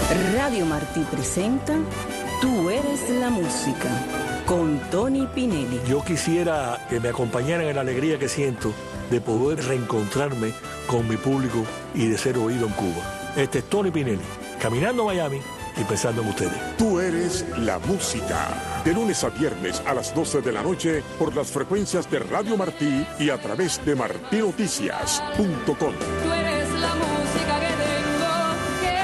Radio Martí presenta Tú eres la música, con Tony Pinelli. Yo quisiera que me acompañaran en la alegría que siento de poder reencontrarme con mi público y de ser oído en Cuba. Este es Tony Pinelli, caminando a Miami y pensando en ustedes. Tú eres la música. De lunes a viernes a las 12 de la noche por las frecuencias de Radio Martí y a través de martinoticias.com. Tú eres la música que tengo que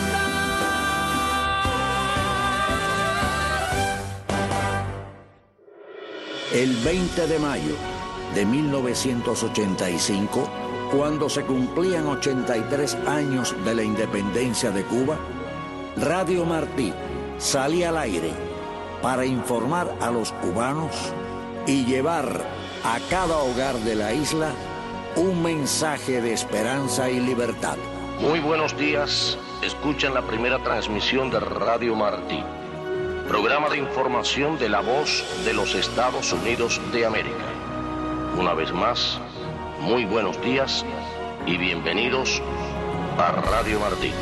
cantar. El 20 de mayo de 1985, cuando se cumplían 83 años de la independencia de Cuba, Radio Martí salía al aire para informar a los cubanos y llevar a cada hogar de la isla un mensaje de esperanza y libertad. Muy buenos días, escuchan la primera transmisión de Radio Martí, programa de información de la voz de los Estados Unidos de América. Una vez más, muy buenos días y bienvenidos a Radio Martí.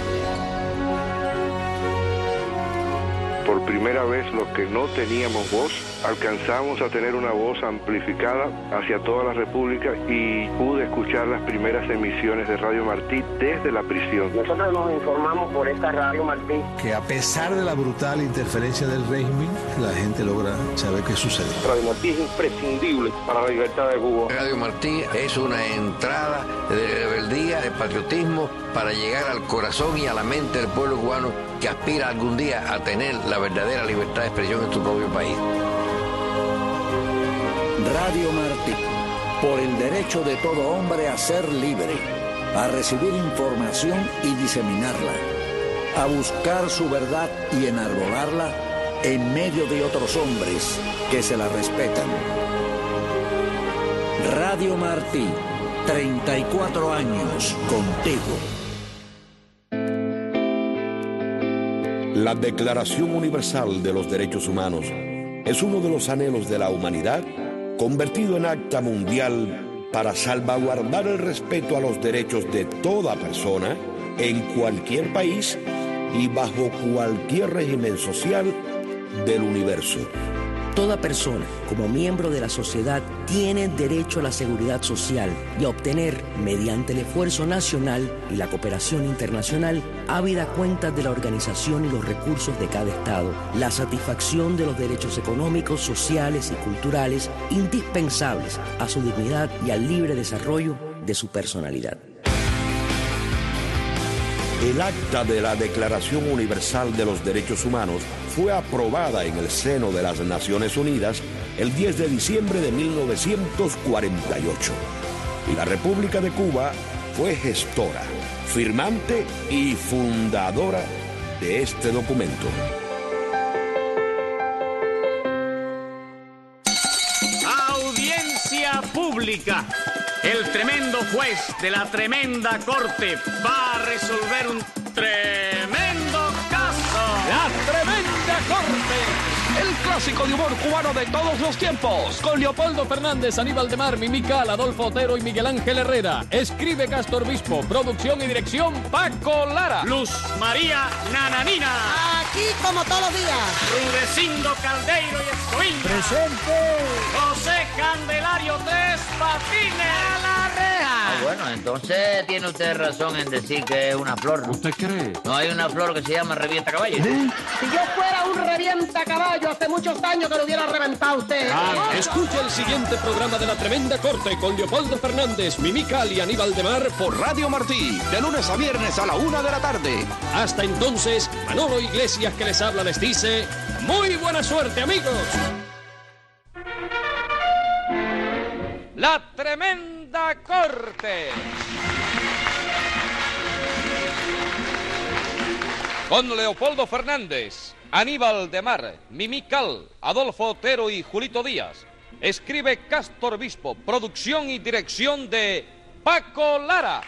Por primera vez, los que no teníamos voz, alcanzamos a tener una voz amplificada hacia toda la República y pude escuchar las primeras emisiones de Radio Martí desde la prisión. Nosotros nos informamos por esta Radio Martí. Que a pesar de la brutal interferencia del régimen, la gente logra saber qué sucede. Radio Martí es imprescindible para la libertad de Cuba. Radio Martí es una entrada de rebeldía, de patriotismo, para llegar al corazón y a la mente del pueblo cubano que aspira algún día a tener la verdadera libertad de expresión en su propio país. Radio Martí, por el derecho de todo hombre a ser libre, a recibir información y diseminarla, a buscar su verdad y enarbolarla en medio de otros hombres que se la respetan. Radio Martí, 34 años contigo. La Declaración Universal de los Derechos Humanos es uno de los anhelos de la humanidad convertido en acta mundial para salvaguardar el respeto a los derechos de toda persona en cualquier país y bajo cualquier régimen social del universo. Toda persona, como miembro de la sociedad, tiene derecho a la seguridad social y a obtener, mediante el esfuerzo nacional y la cooperación internacional, ávida cuenta de la organización y los recursos de cada Estado, la satisfacción de los derechos económicos, sociales y culturales indispensables a su dignidad y al libre desarrollo de su personalidad. El acta de la Declaración Universal de los Derechos Humanos fue aprobada en el seno de las Naciones Unidas el 10 de diciembre de 1948. Y la República de Cuba fue gestora, firmante y fundadora de este documento. Audiencia pública. El tremendo juez de la tremenda corte va a resolver un tremendo caso. La tremenda corte. El clásico de humor cubano de todos los tiempos. Con Leopoldo Fernández, Aníbal de Mar, Mimi Cal, Adolfo Otero y Miguel Ángel Herrera. Escribe Castor Bispo. Producción y dirección Paco Lara. Luz María Nananina. Aquí como todos los días. Rudecindo Caldeiro y Escoviña. Presente. José Candelario Tres Patines. A la reja. Bueno, entonces tiene usted razón en decir que es una flor. ¿Usted cree? No hay una flor que se llama revienta caballo. Si yo fuera un revienta caballo, hace muchos años que lo hubiera reventado usted. Escucha el siguiente programa de La Tremenda Corte con Leopoldo Fernández, Mimi Cal y Aníbal de Mar por Radio Martí, de lunes a viernes a la 1 de la tarde. Hasta entonces, Manolo Iglesias que les habla les dice, ¡muy buena suerte, amigos! La Tremenda Corte. Con Leopoldo Fernández, Aníbal de Mar, Mimi Cal, Adolfo Otero y Julito Díaz. Escribe Castor Bispo. Producción y dirección de Paco Lara.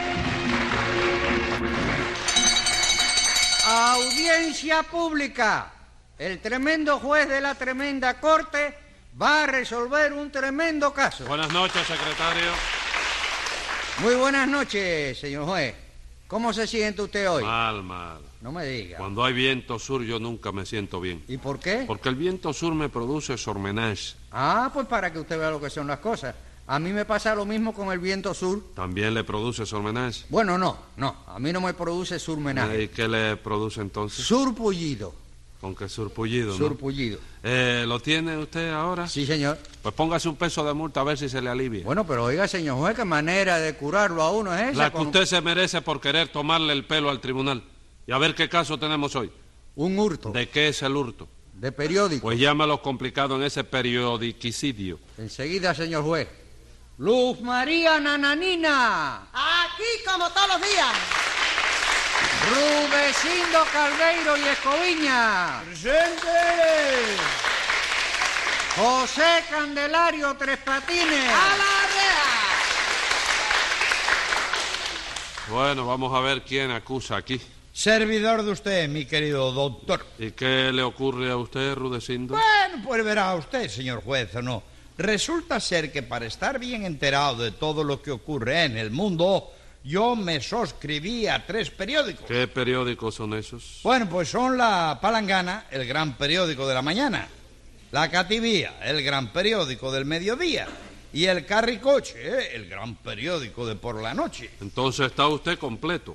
Audiencia pública. El tremendo juez de la tremenda corte va a resolver un tremendo caso. Buenas noches, secretario. Muy buenas noches, señor juez. ¿Cómo se siente usted hoy? Mal. No me diga. Cuando hay viento sur yo nunca me siento bien. ¿Y por qué? Porque el viento sur me produce sormenage. Ah, pues para que usted vea lo que son las cosas. A mí me pasa lo mismo con el viento sur. ¿También le produce sormenage? Bueno, no. A mí no me produce surmenaje. ¿Y qué le produce entonces? Surpullido. ¿Con qué surpullido, no? Surpullido. ¿Lo tiene usted ahora? Sí, señor. Pues póngase un peso de multa a ver si se le alivia. Bueno, pero oiga, señor juez, ¿qué manera de curarlo a uno es esa? La que usted se merece por querer tomarle el pelo al tribunal. Y a ver qué caso tenemos hoy. Un hurto. ¿De qué es el hurto? De periódico. Pues llámalo complicado en ese periodicidio. Enseguida, señor juez. Luz María Nananina. Aquí como todos los días. Rudecindo Calveiro y Escoviña. ¡Presente! José Candelario Tres Patines. ¡A la reja! Bueno, vamos a ver quién acusa aquí. Servidor de usted, mi querido doctor. ¿Y qué le ocurre a usted, Rudecindo? Bueno, pues verá usted, señor juez, ¿o no? Resulta ser que para estar bien enterado de todo lo que ocurre en el mundo, yo me suscribí a 3 periódicos. ¿Qué periódicos son esos? Bueno, pues son La Palangana, el gran periódico de la mañana, La Cativía, el gran periódico del mediodía, y el Carricoche, el gran periódico de por la noche. Entonces está usted completo.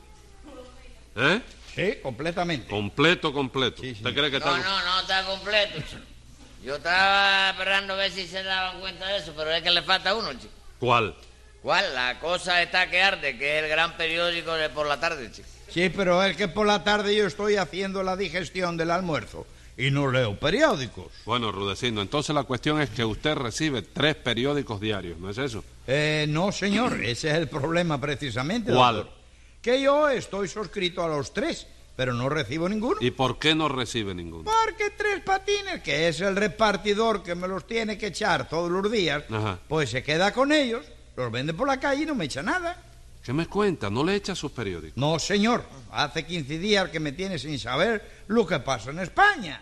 ¿Eh? Sí, completamente. Completo. Sí, sí. ¿Usted cree que está...? No está completo, chico. Yo estaba esperando a ver si se daban cuenta de eso, pero es que le falta uno, chico. ¿Cuál? ¿Cuál? La cosa está que arde, que es el gran periódico de por la tarde, chico. Sí, pero es que por la tarde yo estoy haciendo la digestión del almuerzo y no leo periódicos. Bueno, Rudecindo, entonces la cuestión es que usted recibe 3 periódicos diarios, ¿no es eso? No, señor, ese es el problema precisamente. ¿Cuál? Doctor. Que yo estoy suscrito a los 3, pero no recibo ninguno. ¿Y por qué no recibe ninguno? Porque Tres Patines, que es el repartidor que me los tiene que echar todos los días, pues se queda con ellos, los vende por la calle y no me echa nada. ¿Qué me cuenta? ¿No le echa sus periódicos? No, señor. Hace 15 días que me tiene sin saber lo que pasa en España.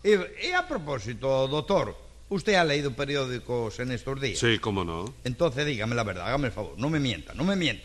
Y a propósito, doctor, ¿usted ha leído periódicos en estos días? Sí, cómo no. Entonces dígame la verdad, hágame el favor, no me mienta.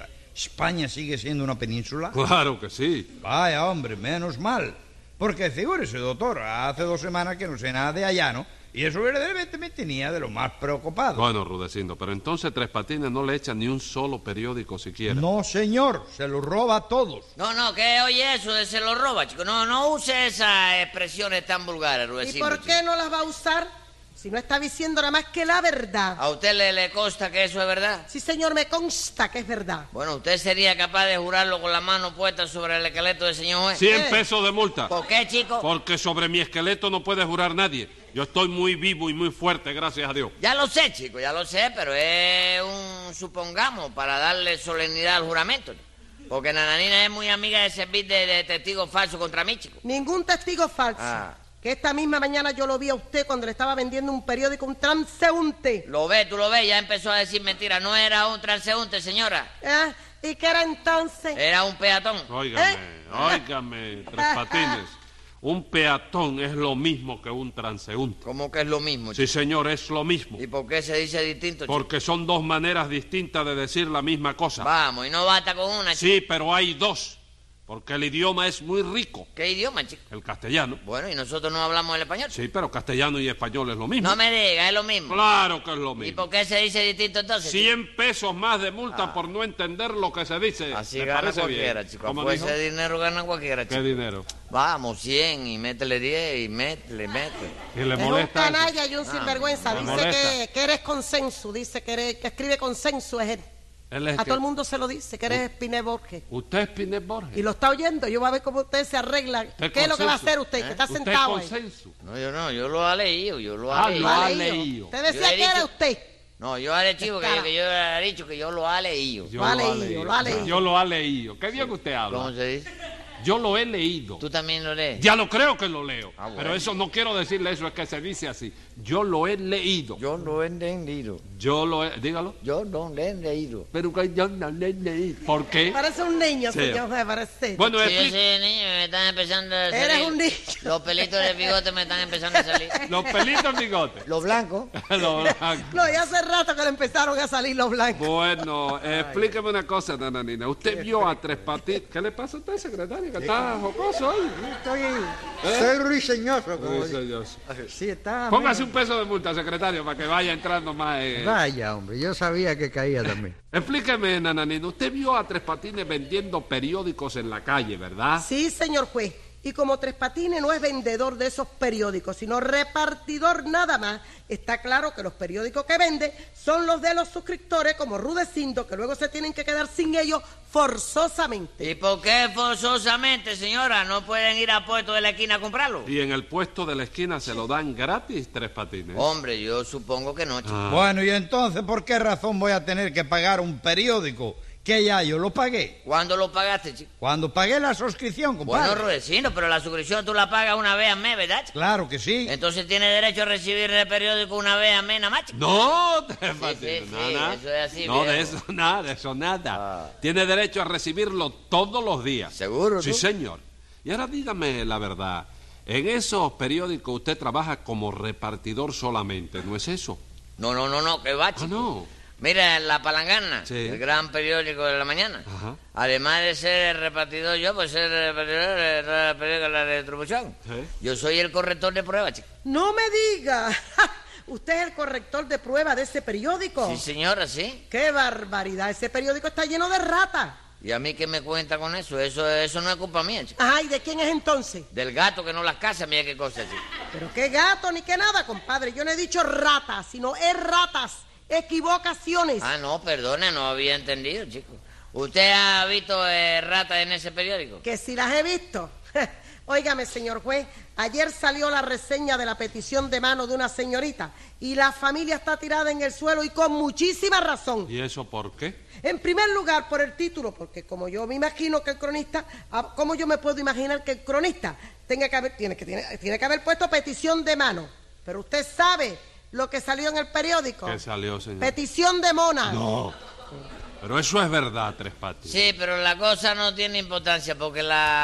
¿España sigue siendo una península? Claro que sí. Vaya, hombre, menos mal. Porque figúrese, doctor, hace 2 semanas que no sé nada de allá, ¿no? Y eso verdaderamente me tenía de lo más preocupado. Bueno, Rudecindo, pero entonces Tres Patines no le echa ni un solo periódico siquiera. No, señor, se los roba a todos. No, ¿qué oye eso de se lo roba, chico? No use esas expresiones tan vulgares, Rudecindo. ¿Y por qué no las va a usar? Si no está diciendo nada más que la verdad. ¿A usted le consta que eso es verdad? Sí, señor, me consta que es verdad. Bueno, ¿usted sería capaz de jurarlo con la mano puesta sobre el esqueleto del señor juez? 100 pesos de multa. ¿Por qué, chico? Porque sobre mi esqueleto no puede jurar nadie. Yo estoy muy vivo y muy fuerte, gracias a Dios. Ya lo sé, chico, ya lo sé, pero es un supongamos para darle solemnidad al juramento. Porque Nananina es muy amiga de servir de testigo falso contra mí, chico. Ningún testigo falso. Que esta misma mañana yo lo vi a usted cuando le estaba vendiendo un periódico a un transeúnte. Tú lo ves, ya empezó a decir mentira. No era un transeúnte, señora. ¿Y qué era entonces? Era un peatón. Óigame, Tres Patines. Un peatón es lo mismo que un transeúnte. ¿Cómo que es lo mismo, chico? Sí, señor, es lo mismo. ¿Y por qué se dice distinto, chico? Porque son 2 maneras distintas de decir la misma cosa. Vamos, y no basta con una, chico. Sí, pero hay 2. Porque el idioma es muy rico. ¿Qué idioma, chico? El castellano. Bueno, ¿y nosotros no hablamos el español? Sí, pero castellano y español es lo mismo. No me diga, es lo mismo. Claro que es lo mismo. ¿Y por qué se dice distinto entonces? 100 pesos más de multa por no entender lo que se dice. Así gana cualquiera, chico. Pues ese dinero gana cualquiera, chico. ¿Qué dinero? Vamos, 100 y métele 10 y métele. Y le es molesta. Un canalla y un sinvergüenza. Dice que eres consenso. Dice que escribe consenso es él. A todo el mundo se lo dice, que eres Espinel Borges. ¿Usted es Espinel Borges? Y lo está oyendo, yo voy a ver cómo usted se arregla. ¿Qué es lo que va a hacer usted? Que está sentado ahí. No, yo lo he leído, lo ha leído. Usted decía que era usted. No, yo he dicho que yo he dicho que yo lo ha leído. Yo lo ha leído. ¿Qué bien que usted habla? ¿Cómo se dice? Yo lo he leído. ¿Tú también lo lees? Ya lo creo que lo leo. Ah, bueno. Pero eso no quiero decirle eso, es que se dice así. Yo lo he leído. Yo lo he leído. Yo lo he... Dígalo. Yo no lo he leído. Pero que yo no lo he leído. ¿Por qué? Parece un niño, Sí. señor juez, parece. Bueno, Sí, yo soy niño, me están empezando a salir. Eres un niño. Los pelitos de bigote me están empezando a salir. Los pelitos en bigote. Los blancos. Los blancos. No, ya hace rato que le empezaron a salir los blancos. Bueno, explíqueme una cosa, nananina. Usted vio a Tres Patines. ¿Qué le pasa a usted, secretario? Que está jocoso hoy. Soy ruiseñoso. Ruiseñoso. Sí, está. Póngase un peso de multa, secretario, para que vaya entrando más. Vaya, hombre, yo sabía que caía también. Explíqueme, nananina. Usted vio a Tres Patines vendiendo periódicos en la calle, ¿verdad? Sí, señor juez. Y como Tres Patines no es vendedor de esos periódicos, sino repartidor nada más, está claro que los periódicos que vende son los de los suscriptores, como Rudecindo, que luego se tienen que quedar sin ellos forzosamente. ¿Y por qué forzosamente, señora? ¿No pueden ir a puesto de la esquina a comprarlo? Y en el puesto de la esquina se lo dan gratis, Tres Patines. Hombre, yo supongo que no, chico. Bueno, y entonces, ¿por qué razón voy a tener que pagar un periódico que ya yo lo pagué? ¿Cuándo lo pagaste, chico? Cuando pagué la suscripción, compadre. Bueno, Rudecindo, pero la suscripción tú la pagas una vez al mes, ¿verdad, chico? Claro que sí. Entonces tiene derecho a recibir el periódico una vez al mes, nada más, chico. No, Tres Patines, sí, nada. eso es así, no, viejo. de eso nada. Tiene derecho a recibirlo todos los días. ¿Seguro, Sí, tú? señor. Y ahora dígame la verdad. En esos periódicos usted trabaja como repartidor solamente, ¿no es eso? No, que va, chico. Ah, no. Mira, La Palangana, Sí. el gran periódico de la mañana. Ajá. Además de ser el repartidor yo, pues ser el repartidor del periódico de la distribución. Sí. Yo soy el corrector de pruebas, chico. No me diga. ¿Usted es el corrector de prueba de ese periódico? Sí, señora, sí. ¡Qué barbaridad! Ese periódico está lleno de ratas. ¿Y a mí qué me cuenta con eso? Eso no es culpa mía, chico. Ajá, ¿y de quién es entonces? Del gato que no las caza, mira qué cosa, chico. Pero qué gato ni qué nada, compadre. Yo no he dicho ratas, sino erratas, equivocaciones. Ah, no, perdone, no había entendido, chico. ¿Usted ha visto ratas en ese periódico? Que si las he visto. Óigame, señor juez, ayer salió la reseña de la petición de mano de una señorita y la familia está tirada en el suelo y con muchísima razón. ¿Y eso por qué? En primer lugar, por el título, porque como yo me imagino que el cronista, ¿cómo yo me puedo imaginar que el cronista tiene que haber puesto petición de mano? Pero usted sabe lo que salió en el periódico. ¿Qué salió, señor? Petición de mona. No. Pero eso es verdad, Tres Patines. Sí, pero la cosa no tiene importancia porque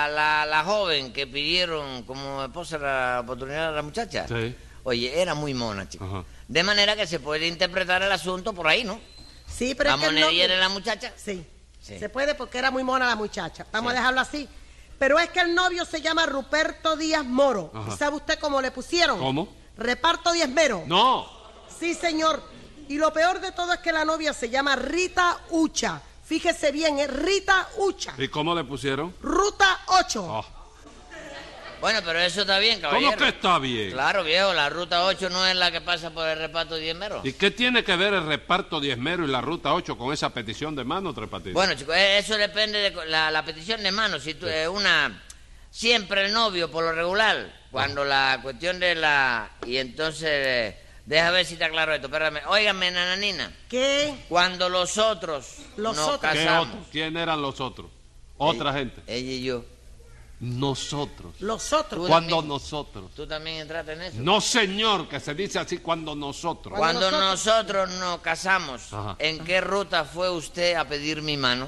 la joven que pidieron como esposa la oportunidad de la muchacha, Sí. oye, era muy mona, chico. Ajá. De manera que se puede interpretar el asunto por ahí, ¿no? Sí, pero ¿La es que monería de la muchacha? Sí. Sí. Se puede porque era muy mona la muchacha. Vamos a dejarlo así. Pero es que el novio se llama Ruperto Díaz Moro. Ajá. ¿Y sabe usted cómo le pusieron? ¿Cómo? Reparto diezmero. No. Sí, señor. Y lo peor de todo es que la novia se llama Rita Ucha. Fíjese bien, es Rita Ucha. ¿Y cómo le pusieron? Ruta 8. Oh. Bueno, pero eso está bien, caballero. ¿Cómo que está bien? Claro, viejo, la ruta 8 no es la que pasa por el reparto diezmero. ¿Y qué tiene que ver el reparto diezmero y la ruta 8 con esa petición de mano, Tres Patines? Bueno, chicos, eso depende de la petición de mano. Si tú, siempre el novio, por lo regular, cuando la cuestión de la... Y entonces, deja ver si está claro esto, espérame. Óigame, nananina. ¿Qué? Cuando los otros nos ¿Qué casamos. otros? ¿Quién eran los otros? Otra gente. Ella y yo. Nosotros. Los otros. Cuando nosotros. ¿Tú también entraste en eso? No, señor, que se dice así cuando nosotros. Cuando nosotros nos casamos, Ajá. ¿en qué ruta fue usted a pedir mi mano?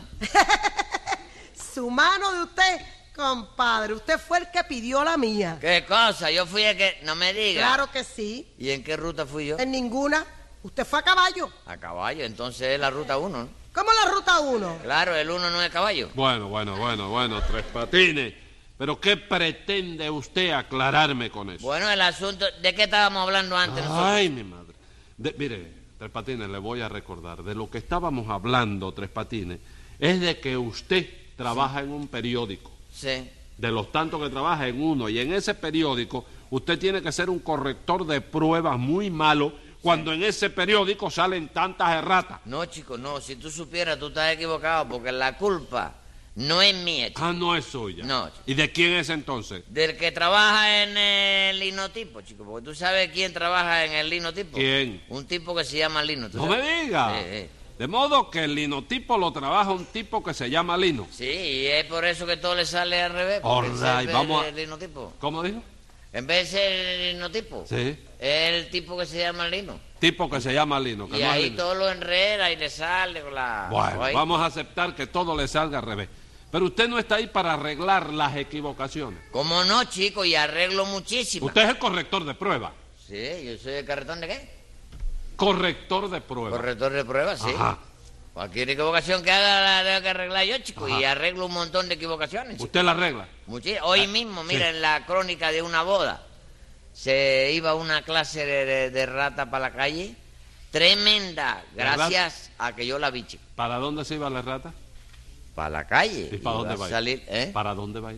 Su mano de usted, compadre. Usted fue el que pidió la mía. ¿Qué cosa? Yo fui el que... No me diga. Claro que sí. ¿Y en qué ruta fui yo? En ninguna. Usted fue a caballo. A caballo, entonces es la ruta 1, ¿no? ¿Cómo la ruta 1? Claro, el 1 no es caballo. Bueno, Tres Patines. ¿Pero qué pretende usted aclararme con eso? Bueno, el asunto... ¿De qué estábamos hablando antes nosotros? Ay, mi madre. Mire, Tres Patines, le voy a recordar. De lo que estábamos hablando, Tres Patines, es de que usted trabaja en un periódico. Sí. De los tantos que trabaja en uno. Y en ese periódico usted tiene que ser un corrector de pruebas muy malo cuando en ese periódico salen tantas erratas. No, chico, no. Si tú supieras, tú estás equivocado porque la culpa no es mía, chico. Ah, no es suya. No, chico. ¿Y de quién es entonces? Del que trabaja en el linotipo, chico. Porque tú sabes quién trabaja en el linotipo. ¿Quién? Un tipo que se llama Lino. ¿tú No sabes? me diga. De modo que el linotipo lo trabaja un tipo que se llama Lino. Sí, y es por eso que todo le sale al revés. porque Alright, es vamos el linotipo. ¿Cómo dijo? En vez de ser el linotipo, Sí. es el tipo que se llama Lino. Tipo que se llama Lino, que Y no es ahí Lino. todo lo enreda y le sale con la... Bueno, Ahí. vamos a aceptar que todo le salga al revés. Pero usted no está ahí para arreglar las equivocaciones. ¿Cómo no, chico? Y arreglo muchísimo. Usted es el corrector de pruebas. Sí, yo soy el carretón de qué? Corrector de pruebas. Corrector de pruebas, sí. Ajá. Cualquier equivocación que haga la tengo que arreglar yo, chico. Ajá. Y arreglo un montón de equivocaciones, chico. ¿Usted la arregla? Hoy mismo, mira, en la crónica de una boda, se iba una clase de rata para la calle. Tremenda, gracias a que yo la vi, chico. ¿Para dónde se iba la rata? Para la calle. ¿Y para Iba dónde a va a ir? salir, ¿eh? ¿Para dónde va a ir?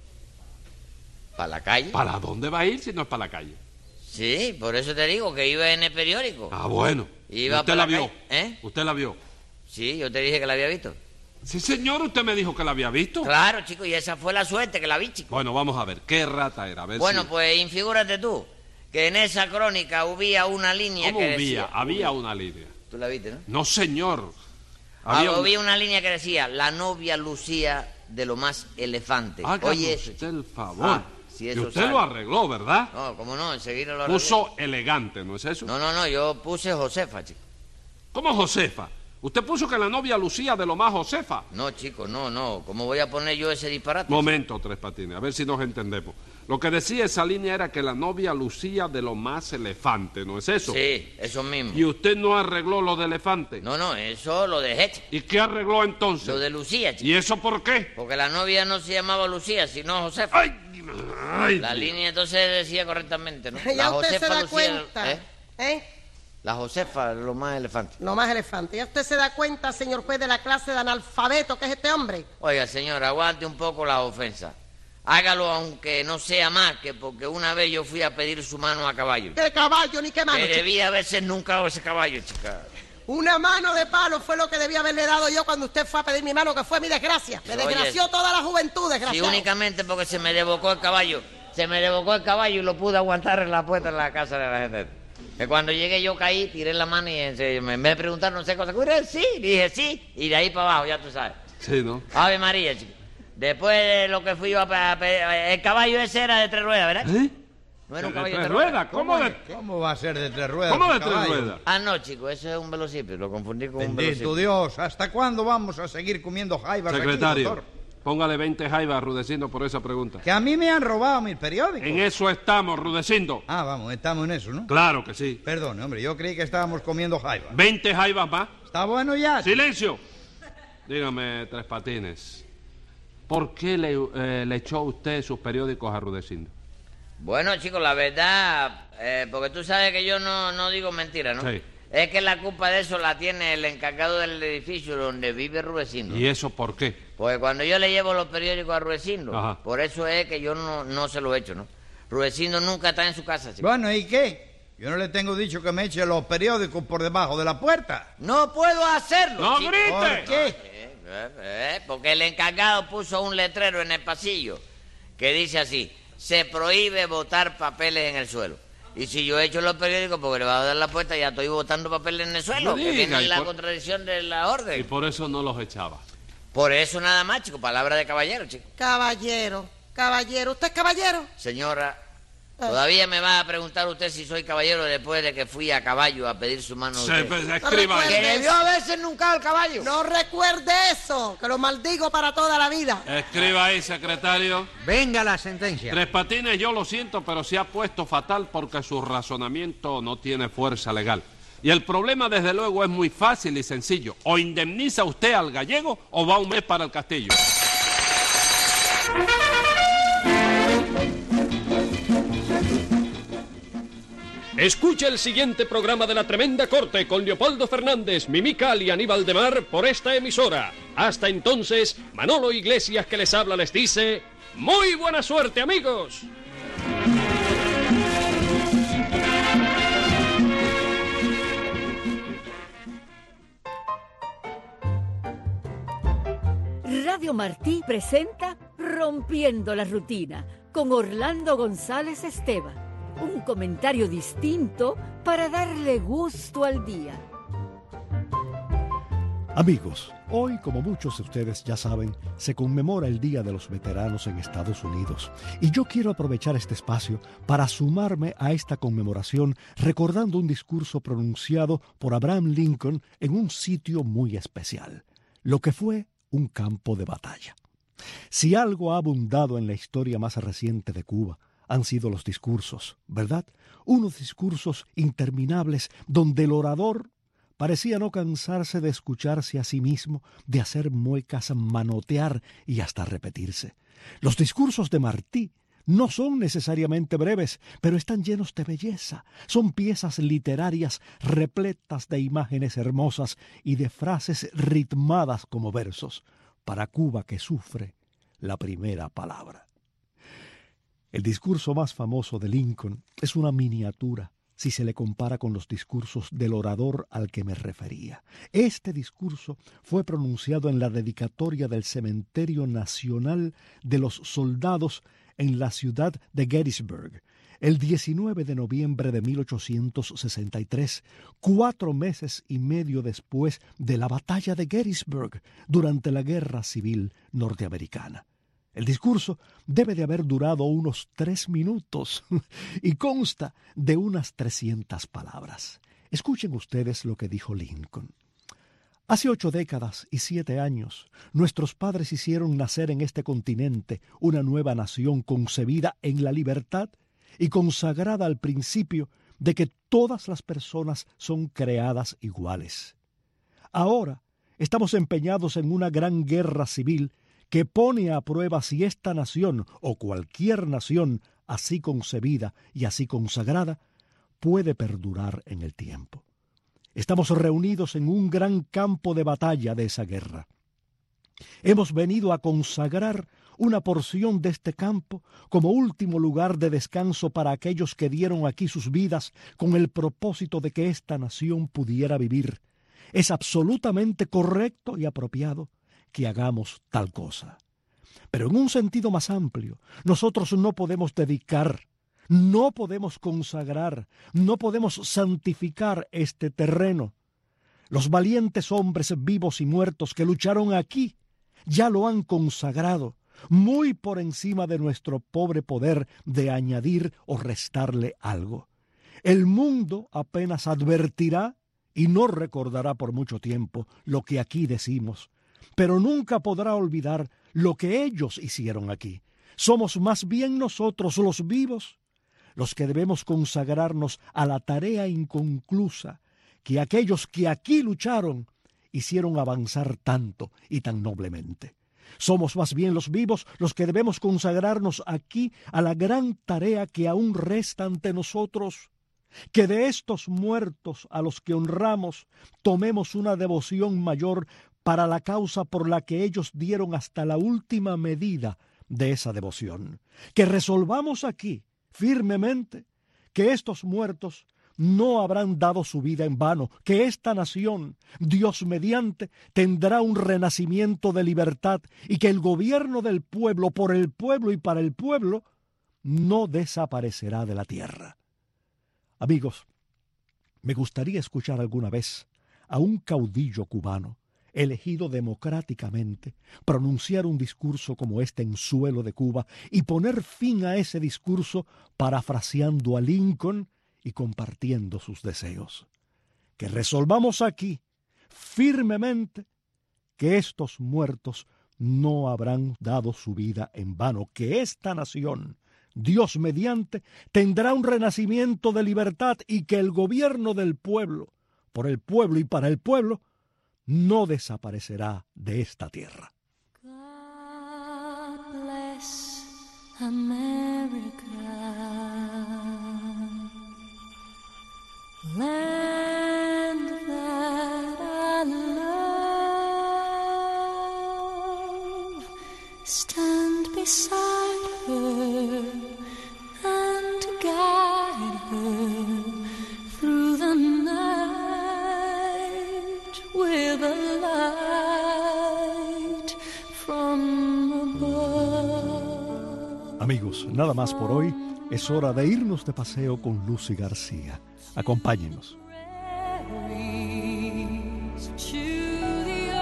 ¿Para la calle? ¿Para dónde va a ir si no es para la calle? Sí, por eso te digo que iba en el periódico. Ah, bueno. Iba ¿Usted para la la vio? calle, ¿eh? ¿Usted la vio? Sí, yo te dije que la había visto. Sí, señor, usted me dijo que la había visto. Claro, chico, y esa fue la suerte que la vi, chico. Bueno, vamos a ver, ¿qué rata era? A ver Bueno, si... pues infigúrate tú, que en esa crónica había una línea ¿Cómo que había? decía... Había una línea. ¿Tú la viste, no? No, señor. Había una línea que decía, la novia lucía de lo más elefante. Hágame Oye eso, usted el favor. Ah, si y eso usted sale. lo arregló, ¿verdad? No, cómo no, enseguida lo arreglé. Puso elegante, ¿no es eso? No, yo puse Josefa, chico. ¿Cómo Josefa? ¿Usted puso que la novia lucía de lo más Josefa? No, chico, no. ¿Cómo voy a poner yo ese disparate? Momento, Tres Patines, a ver si nos entendemos. Lo que decía esa línea era que la novia lucía de lo más elefante, ¿no es eso? Sí, eso mismo. ¿Y usted no arregló lo de elefante? No, eso lo dejé, chico. ¿Y qué arregló entonces? Lo de Lucía, chico. ¿Y eso por qué? Porque la novia no se llamaba Lucía, sino Josefa. Ay, la línea entonces decía correctamente, ¿no? Ya usted se da Lucía, cuenta. La Josefa, lo más elefante. No más elefante. ¿Ya usted se da cuenta, señor juez, de la clase de analfabeto que es este hombre? Oiga, señor, aguante un poco la ofensa. Hágalo aunque no sea más que porque una vez yo fui a pedir su mano a caballo. ¿Qué caballo ni qué mano? Que chico? debía haberse nunca ese caballo, chica. Una mano de palo fue lo que debía haberle dado yo cuando usted fue a pedir mi mano, que fue mi desgracia. Me Oye, desgració toda la juventud, Sí, desgraciado. únicamente porque se me devocó el caballo. Se me devocó el caballo y lo pude aguantar en la puerta de la casa de la gente. Que cuando llegué yo caí, tiré la mano y en vez de preguntar no sé cosa, sí, dije sí, y de ahí para abajo, ya tú sabes. Sí, ¿no? Ave María, chico. Después de lo que fui yo a pedir, el caballo ese era de 3 ruedas, ¿verdad? ¿Eh? No era un ¿De caballo de 3 tres ruedas. ruedas? ¿Cómo va a ser de 3 ruedas? ¿Cómo de ese 3 caballo? ruedas? Ah, no, chico, eso es un velocípedo, lo confundí con un Bendito velocípedo. Dios, ¿hasta cuándo vamos a seguir comiendo jaibas aquí, Secretario, doctor? póngale 20 jaivas a Rudecindo por esa pregunta. Que a mí me han robado mis periódicos. En eso estamos, Rudecindo. Ah, vamos, estamos en eso, ¿no? Claro que sí. Perdón, hombre, yo creí que estábamos comiendo jaibas. 20 jaivas más. Está bueno ya. ¡Silencio! Dígame, Tres Patines, ¿por qué le echó usted sus periódicos a Rudecindo? Bueno, chicos, la verdad, porque tú sabes que yo no digo mentiras, ¿no? Sí. Es que la culpa de eso la tiene el encargado del edificio donde vive Rudecindo. ¿Y eso por qué? Porque cuando yo le llevo los periódicos a Rudecindo, Ajá. por eso es que yo no se lo he hecho, ¿no? Rudecindo nunca está en su casa, chico. Bueno, ¿y qué? Yo no le tengo dicho que me eche los periódicos por debajo de la puerta. No puedo hacerlo, ¡No chico. grite! ¿Por qué? Porque el encargado puso un letrero en el pasillo que dice así: se prohíbe botar papeles en el suelo. Y si yo echo los periódicos porque le va a dar la puerta, ya estoy botando papeles en el suelo, No que diga, viene y la por- contradicción de la orden. Y por eso no los echaba. Por eso nada más, chico, palabra de caballero, chico. Caballero, ¿usted es caballero? Señora, todavía me va a preguntar usted si soy caballero después de que fui a caballo a pedir su mano. a usted. Escriba Que ahí. debió haberse nunca el caballo. No recuerde eso, que lo maldigo para toda la vida. Escriba ahí, secretario. Venga la sentencia. Tres Patines, yo lo siento, pero se ha puesto fatal porque su razonamiento no tiene fuerza legal. Y el problema, desde luego, es muy fácil y sencillo. O indemniza usted al gallego o va un mes para el castillo. Escucha el siguiente programa de La Tremenda Corte con Leopoldo Fernández, Mimical y Aníbal de Mar por esta emisora. Hasta entonces, Manolo Iglesias, que les habla, les dice: ¡muy buena suerte, amigos! Radio Martí presenta Rompiendo la Rutina con Orlando González Esteban. Un comentario distinto para darle gusto al día. Amigos, hoy, como muchos de ustedes ya saben, se conmemora el Día de los Veteranos en Estados Unidos. Y yo quiero aprovechar este espacio para sumarme a esta conmemoración recordando un discurso pronunciado por Abraham Lincoln en un sitio muy especial, lo que fue un campo de batalla. Si algo ha abundado en la historia más reciente de Cuba, han sido los discursos, ¿verdad? Unos discursos interminables donde el orador parecía no cansarse de escucharse a sí mismo, de hacer muecas, manotear y hasta repetirse. Los discursos de Martí no son necesariamente breves, pero están llenos de belleza. Son piezas literarias repletas de imágenes hermosas y de frases ritmadas como versos, para Cuba que sufre la primera palabra. El discurso más famoso de Lincoln es una miniatura si se le compara con los discursos del orador al que me refería. Este discurso fue pronunciado en la dedicatoria del Cementerio Nacional de los Soldados en la ciudad de Gettysburg, el 19 de noviembre de 1863, 4 meses y medio después de la batalla de Gettysburg durante la Guerra Civil Norteamericana. El discurso debe de haber durado unos 3 minutos y consta de unas 300 palabras. Escuchen ustedes lo que dijo Lincoln. Hace 8 décadas y 7 años, nuestros padres hicieron nacer en este continente una nueva nación concebida en la libertad y consagrada al principio de que todas las personas son creadas iguales. Ahora estamos empeñados en una gran guerra civil que pone a prueba si esta nación o cualquier nación así concebida y así consagrada puede perdurar en el tiempo. Estamos reunidos en un gran campo de batalla de esa guerra. Hemos venido a consagrar una porción de este campo como último lugar de descanso para aquellos que dieron aquí sus vidas con el propósito de que esta nación pudiera vivir. Es absolutamente correcto y apropiado que hagamos tal cosa. Pero en un sentido más amplio, nosotros no podemos dedicar, no podemos consagrar, no podemos santificar este terreno. Los valientes hombres vivos y muertos que lucharon aquí ya lo han consagrado, muy por encima de nuestro pobre poder de añadir o restarle algo. El mundo apenas advertirá y no recordará por mucho tiempo lo que aquí decimos, pero nunca podrá olvidar lo que ellos hicieron aquí. Somos más bien nosotros, los vivos, los que debemos consagrarnos a la tarea inconclusa que aquellos que aquí lucharon hicieron avanzar tanto y tan noblemente. Somos más bien los vivos los que debemos consagrarnos aquí a la gran tarea que aún resta ante nosotros, que de estos muertos a los que honramos tomemos una devoción mayor para la causa por la que ellos dieron hasta la última medida de esa devoción. Que resolvamos aquí, firmemente, que estos muertos no habrán dado su vida en vano, que esta nación, Dios mediante, tendrá un renacimiento de libertad y que el gobierno del pueblo, por el pueblo y para el pueblo, no desaparecerá de la tierra. Amigos, me gustaría escuchar alguna vez a un caudillo cubano elegido democráticamente, pronunciar un discurso como este en suelo de Cuba y poner fin a ese discurso parafraseando a Lincoln y compartiendo sus deseos. Que resolvamos aquí, firmemente, que estos muertos no habrán dado su vida en vano, que esta nación, Dios mediante, tendrá un renacimiento de libertad y que el gobierno del pueblo, por el pueblo y para el pueblo, no desaparecerá de esta tierra. God bless America, land that I love. Stand beside her and guide her through the night with a light from above. Amigos, nada más por hoy. Es hora de irnos de paseo con Lucy García. Acompáñenos. To the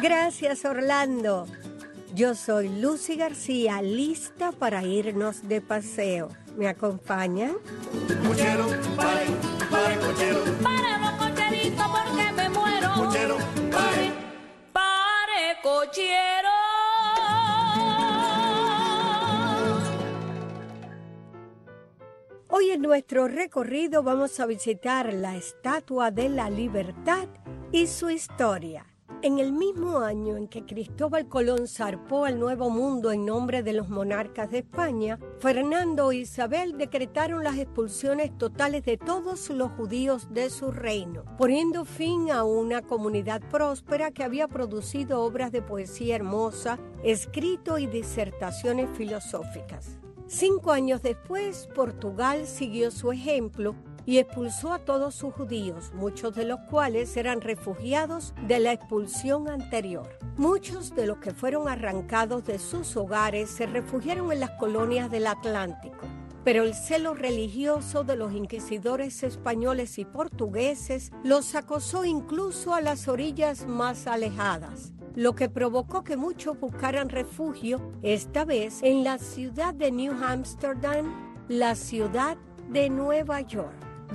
Gracias, Orlando. Yo soy Lucy García, lista para irnos de paseo. ¿Me acompañan? Cochero, pare, pare, cochero. Pare los cocheritos porque me muero. Cochero, pare, pare, cochero. Hoy en nuestro recorrido vamos a visitar la Estatua de la Libertad y su historia. En el mismo año en que Cristóbal Colón zarpó al Nuevo Mundo en nombre de los monarcas de España, Fernando e Isabel decretaron las expulsiones totales de todos los judíos de su reino, poniendo fin a una comunidad próspera que había producido obras de poesía hermosa, escrito y disertaciones filosóficas. 5 años después, Portugal siguió su ejemplo y expulsó a todos sus judíos, muchos de los cuales eran refugiados de la expulsión anterior. Muchos de los que fueron arrancados de sus hogares se refugiaron en las colonias del Atlántico, pero el celo religioso de los inquisidores españoles y portugueses los acosó incluso a las orillas más alejadas, lo que provocó que muchos buscaran refugio, esta vez en la ciudad de New Amsterdam, la ciudad de Nueva York.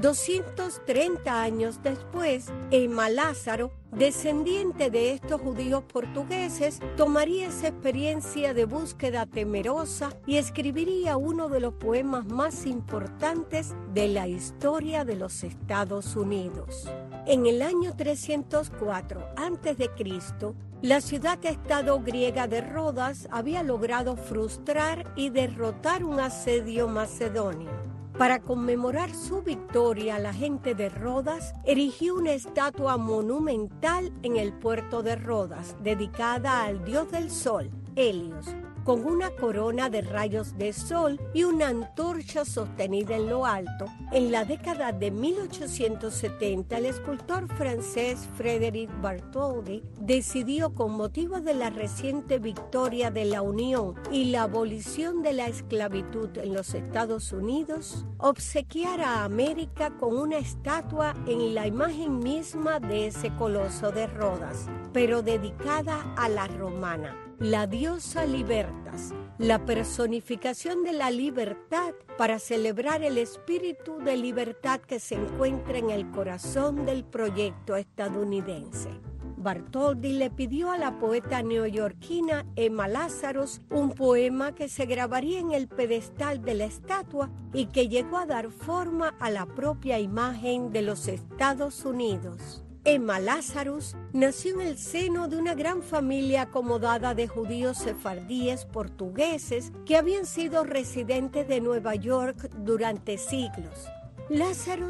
230 años después, Emma Lázaro, descendiente de estos judíos portugueses, tomaría esa experiencia de búsqueda temerosa y escribiría uno de los poemas más importantes de la historia de los Estados Unidos. En el año 304 a.C., la ciudad-estado griega de Rodas había logrado frustrar y derrotar un asedio macedonio. Para conmemorar su victoria, la gente de Rodas erigió una estatua monumental en el puerto de Rodas, dedicada al dios del sol, Helios, con una corona de rayos de sol y una antorcha sostenida en lo alto. En la década de 1870, el escultor francés Frédéric Bartholdi decidió, con motivo de la reciente victoria de la Unión y la abolición de la esclavitud en los Estados Unidos, obsequiar a América con una estatua en la imagen misma de ese coloso de Rodas, pero dedicada a la romana, la diosa Libertas, la personificación de la libertad, para celebrar el espíritu de libertad que se encuentra en el corazón del proyecto estadounidense. Bartholdi le pidió a la poeta neoyorquina Emma Lázaro un poema que se grabaría en el pedestal de la estatua y que llegó a dar forma a la propia imagen de los Estados Unidos. Emma Lázaro nació en el seno de una gran familia acomodada de judíos sefardíes portugueses que habían sido residentes de Nueva York durante siglos. Lázaro